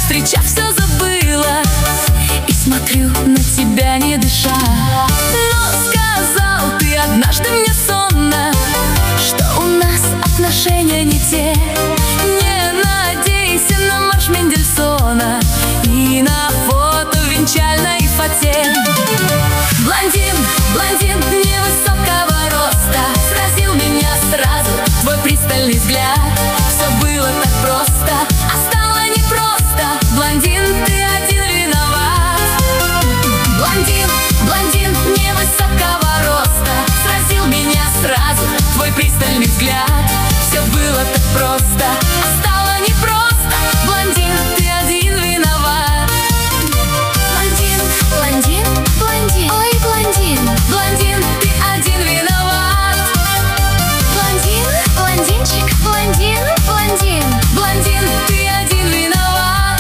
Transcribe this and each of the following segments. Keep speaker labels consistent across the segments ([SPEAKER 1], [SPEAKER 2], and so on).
[SPEAKER 1] встречах все забыла и смотрю на тебя, не дыша. Но сказал ты однажды мне сонно, что у нас отношения не те. Не надейся на марш Мендельсона и на фото в венчальной фате. Блондин, блондин невысокого роста, сразил меня сразу твой пристальный взгляд. Все было так просто, а стало непросто. Блондин, ты один виноват. Блондин, блондин невысокого роста, сразил меня сразу твой пристальный взгляд. Все было так просто, а стало непросто. Блондин, ты один виноват. Блондин, блондин, блондин, ой, блондин, блондин, ты один виноват. Блондин, блондинчик, блондин, блондин, блондин, ты один виноват.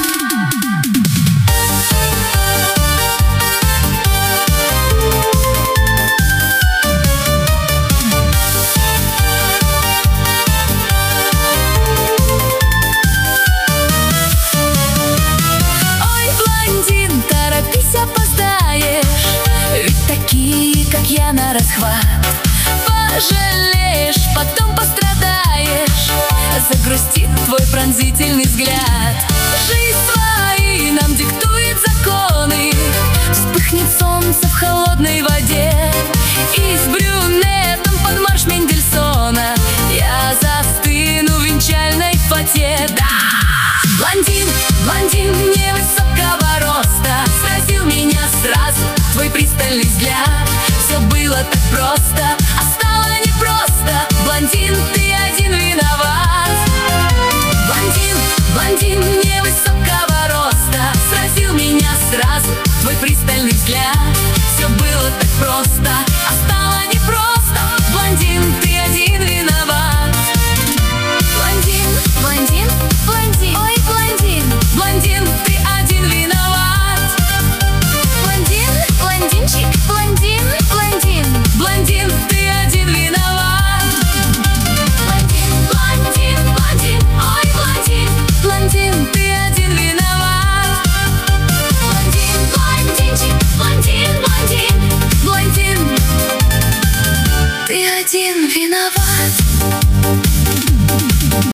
[SPEAKER 1] Ой, блондин, торопись, опоздаешь, ведь такие, как я, на расхват. Пожалеешь, потом пострадаешь, загрустит твой пронзительный взгляд. Жизнь свои нам диктует законы, вспыхнет солнце в холодной воде, и с брюнетом под марш Мендельсона я застыну в венчальной фате. Да! Блондин, блондин невысокого роста, сразил меня сразу твой пристальный взгляд. Все было так просто, а стало непросто. Блондин, ты один виноват. Блондин, блондин невысокого роста, сразил меня сразу твой пристальный взгляд. Все было так просто, а стало непросто. Блондин, ты один виноват. Блондин, блондин, блондин, ой, блондин, блондин, ты один виноват. Блондин, блондинчик, блондин, блондин, блондин, ты один виноват. Блондин, блондин, блондин, ой, блондин, блондин,